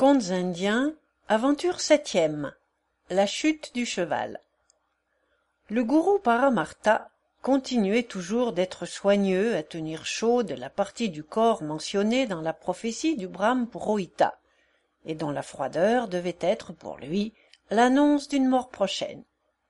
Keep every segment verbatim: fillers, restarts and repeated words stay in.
Contes indiens, aventure septième. La chute du cheval. Le gourou Paramartha continuait toujours d'être soigneux à tenir chaude la partie du corps mentionnée dans la prophétie du Brahme Purohita, et dont la froideur devait être pour lui l'annonce d'une mort prochaine.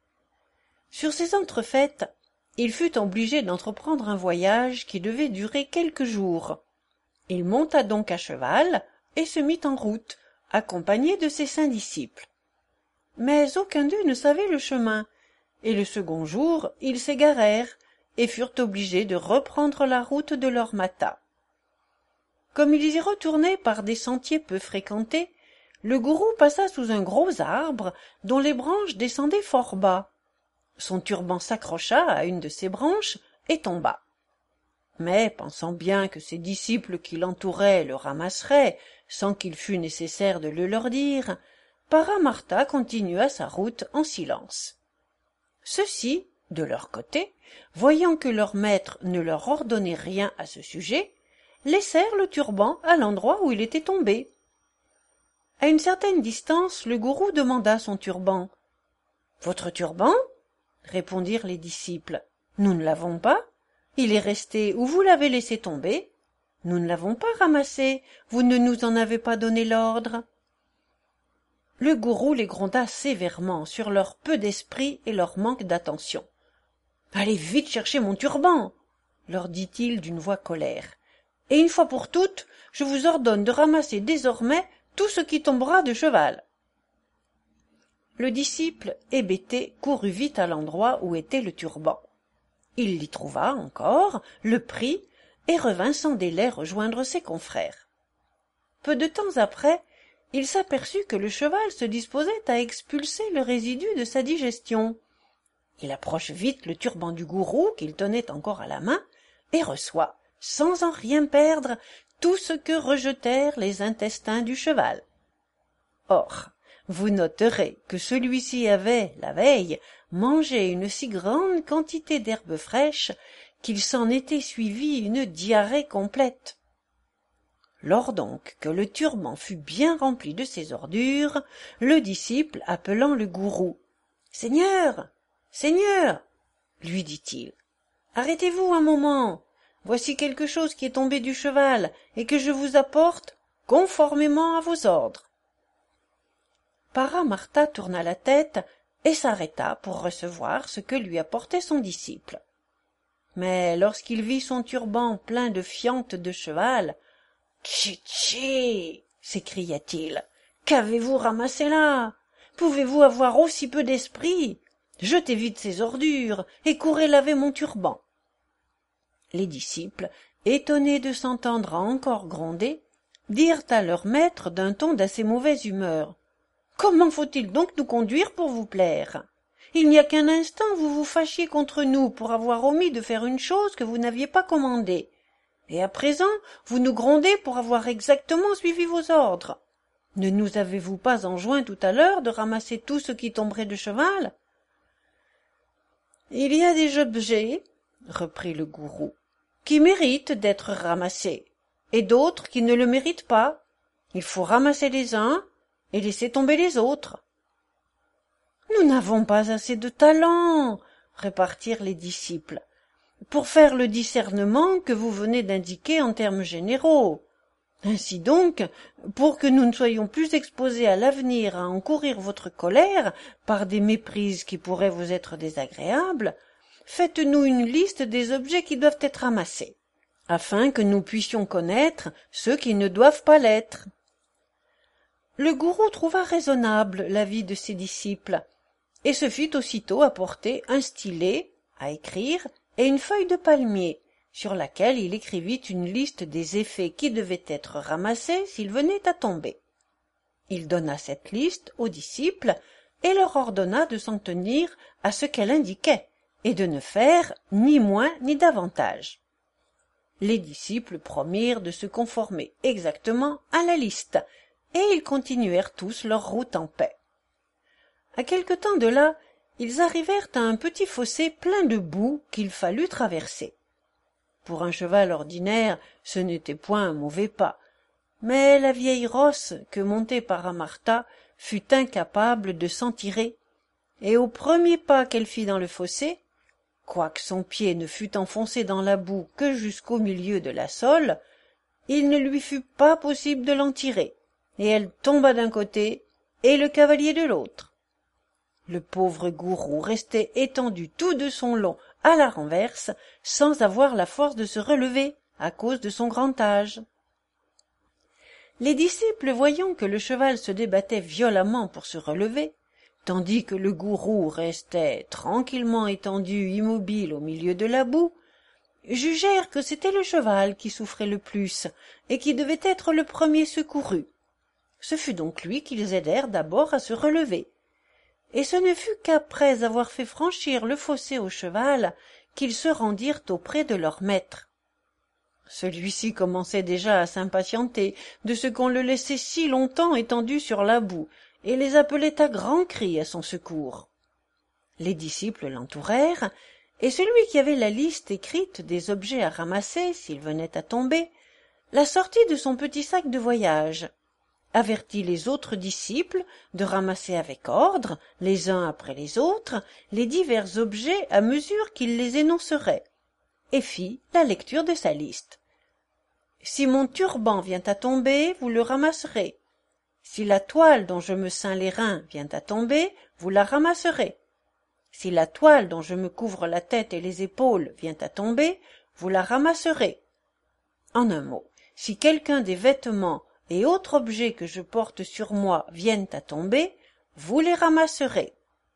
Sur ces entrefaites, il fut obligé d'entreprendre un voyage qui devait durer quelques jours. Il monta donc à cheval et se mit en route, accompagné de ses cinq disciples. Mais aucun d'eux ne savait le chemin, et le second jour ils s'égarèrent et furent obligés de reprendre la route de leur mata. Comme ils y retournaient par des sentiers peu fréquentés, le gourou passa sous un gros arbre dont les branches descendaient fort bas. Son turban s'accrocha à une de ces branches et tomba. Mais, pensant bien que ses disciples qui l'entouraient le ramasseraient, sans qu'il fût nécessaire de le leur dire, Paramartha continua sa route en silence. Ceux-ci, de leur côté, voyant que leur maître ne leur ordonnait rien à ce sujet, laissèrent le turban à l'endroit où il était tombé. À une certaine distance, le gourou demanda son turban. « Votre turban ?» répondirent les disciples. « Nous ne l'avons pas. Il est resté où vous l'avez laissé tomber. Nous ne l'avons pas ramassé. Vous ne nous en avez pas donné l'ordre. » Le gourou les gronda sévèrement sur leur peu d'esprit et leur manque d'attention. « Allez vite chercher mon turban !» leur dit-il d'une voix colère. « Et une fois pour toutes, je vous ordonne de ramasser désormais tout ce qui tombera de cheval. » Le disciple, hébété, courut vite à l'endroit où était le turban. Il l'y trouva encore, le prit, et revint sans délai rejoindre ses confrères. Peu de temps après, il s'aperçut que le cheval se disposait à expulser le résidu de sa digestion. Il approche vite le turban du gourou qu'il tenait encore à la main et reçoit, sans en rien perdre, tout ce que rejetèrent les intestins du cheval. Or, vous noterez que celui-ci avait, la veille, mangé une si grande quantité d'herbes fraîches qu'il s'en était suivi une diarrhée complète. Lors donc que le turban fut bien rempli de ces ordures, le disciple, appelant le gourou, « Seigneur, Seigneur !» lui dit-il, « arrêtez-vous un moment, voici quelque chose qui est tombé du cheval et que je vous apporte conformément à vos ordres. » Paramartha tourna la tête et s'arrêta pour recevoir ce que lui apportait son disciple. Mais lorsqu'il vit son turban plein de fientes de cheval, « Tchi-tchi !» s'écria-t-il. « Qu'avez-vous ramassé là? Pouvez-vous avoir aussi peu d'esprit? Jetez vite ces ordures et courez laver mon turban. » Les disciples, étonnés de s'entendre encore gronder, dirent à leur maître d'un ton d'assez mauvaise humeur: « Comment faut-il donc nous conduire pour vous plaire? Il n'y a qu'un instant vous vous fâchiez contre nous pour avoir omis de faire une chose que vous n'aviez pas commandée. Et à présent, vous nous grondez pour avoir exactement suivi vos ordres. Ne nous avez-vous pas enjoint tout à l'heure de ramasser tout ce qui tomberait de cheval? » « Il y a des objets, reprit le gourou, qui méritent d'être ramassés, et d'autres qui ne le méritent pas. Il faut ramasser les uns et laisser tomber les autres. »« Nous n'avons pas assez de talent, répartirent les disciples, pour faire le discernement que vous venez d'indiquer en termes généraux. Ainsi donc, pour que nous ne soyons plus exposés à l'avenir à encourir votre colère par des méprises qui pourraient vous être désagréables, faites-nous une liste des objets qui doivent être ramassés, afin que nous puissions connaître ceux qui ne doivent pas l'être. » Le gourou trouva raisonnable l'avis de ses disciples, et se fit aussitôt apporter un stylet à écrire et une feuille de palmier, sur laquelle il écrivit une liste des effets qui devaient être ramassés s'ils venaient à tomber. Il donna cette liste aux disciples et leur ordonna de s'en tenir à ce qu'elle indiquait, et de ne faire ni moins ni davantage. Les disciples promirent de se conformer exactement à la liste, et ils continuèrent tous leur route en paix. À quelque temps de là, ils arrivèrent à un petit fossé plein de boue qu'il fallut traverser. Pour un cheval ordinaire, ce n'était point un mauvais pas, Mais la vieille rosse que montait Paramarta fut incapable de s'en tirer, et au premier pas qu'elle fit dans le fossé, quoique son pied ne fût enfoncé dans la boue que jusqu'au milieu de la sole, il ne lui fut pas possible de l'en tirer, et elle tomba d'un côté et le cavalier de l'autre. Le pauvre gourou restait étendu tout de son long à la renverse, sans avoir la force de se relever, à cause de son grand âge. Les disciples, voyant que le cheval se débattait violemment pour se relever, tandis que le gourou restait tranquillement étendu immobile au milieu de la boue, jugèrent que c'était le cheval qui souffrait le plus et qui devait être le premier secouru. Ce fut donc lui qu'ils aidèrent d'abord à se relever, et ce ne fut qu'après avoir fait franchir le fossé au cheval qu'ils se rendirent auprès de leur maître. Celui-ci commençait déjà à s'impatienter de ce qu'on le laissait si longtemps étendu sur la boue, et les appelait à grands cris à son secours. Les disciples l'entourèrent, et celui qui avait la liste écrite des objets à ramasser s'il venait à tomber, la sortit de son petit sac de voyage, avertit les autres disciples de ramasser avec ordre, les uns après les autres, les divers objets à mesure qu'il les énoncerait, et fit la lecture de sa liste. « Si mon turban vient à tomber, vous le ramasserez. Si la toile dont je me ceins les reins vient à tomber, vous la ramasserez. Si la toile dont je me couvre la tête et les épaules vient à tomber, vous la ramasserez. En un mot, si quelqu'un des vêtements et autres objets que je porte sur moi viennent à tomber, vous les ramasserez. »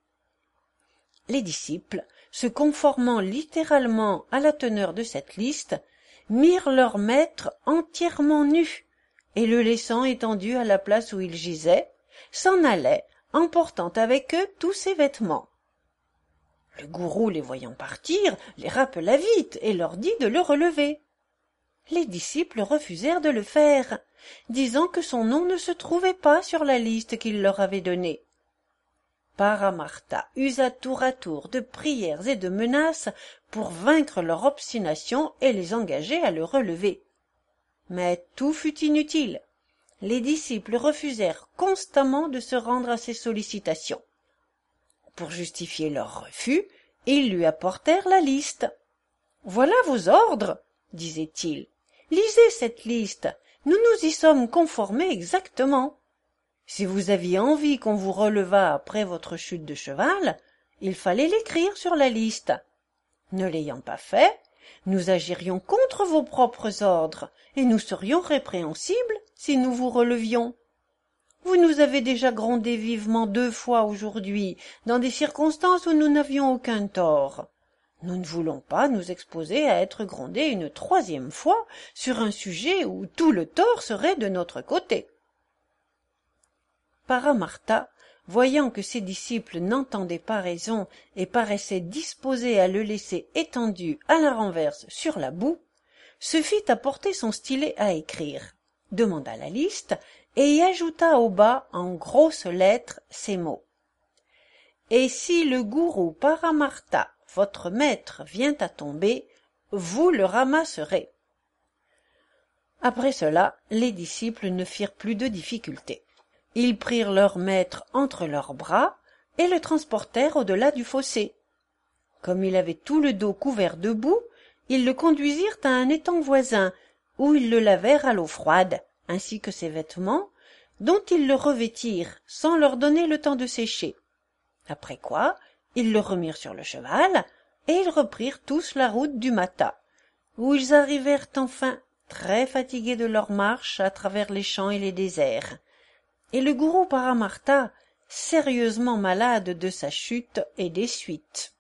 Les disciples, se conformant littéralement à la teneur de cette liste, mirent leur maître entièrement nu, et le laissant étendu à la place où il gisait, s'en allaient, emportant avec eux tous ses vêtements. Le gourou, les voyant partir, les rappela vite et leur dit de le relever. Les disciples refusèrent de le faire, disant que son nom ne se trouvait pas sur la liste qu'il leur avait donnée. Paramarta usa tour à tour de prières et de menaces pour vaincre leur obstination et les engager à le relever. Mais tout fut inutile. Les disciples refusèrent constamment de se rendre à ses sollicitations. Pour justifier leur refus, ils lui apportèrent la liste. « Voilà vos ordres, » disait-il. « Lisez cette liste, nous nous y sommes conformés exactement. Si vous aviez envie qu'on vous relevât après votre chute de cheval, il fallait l'écrire sur la liste. Ne l'ayant pas fait, nous agirions contre vos propres ordres, et nous serions répréhensibles si nous vous relevions. Vous nous avez déjà grondé vivement deux fois aujourd'hui, dans des circonstances où nous n'avions aucun tort. Nous ne voulons pas nous exposer à être grondés une troisième fois sur un sujet où tout le tort serait de notre côté. » Paramarta, voyant que ses disciples n'entendaient pas raison et paraissaient disposés à le laisser étendu à la renverse sur la boue, se fit apporter son stylet à écrire, demanda la liste et y ajouta au bas en grosses lettres ces mots. « Et si le gourou Paramarta, votre maître, vient à tomber, vous le ramasserez. » Après cela, les disciples ne firent plus de difficultés. Ils prirent leur maître entre leurs bras et le transportèrent au-delà du fossé. Comme il avait tout le dos couvert de boue, ils le conduisirent à un étang voisin, où ils le lavèrent à l'eau froide, ainsi que ses vêtements, dont ils le revêtirent sans leur donner le temps de sécher. Après quoi, ils le remirent sur le cheval, et ils reprirent tous la route du Mata, où ils arrivèrent enfin très fatigués de leur marche à travers les champs et les déserts. Et le gourou Paramarta, sérieusement malade de sa chute et des suites.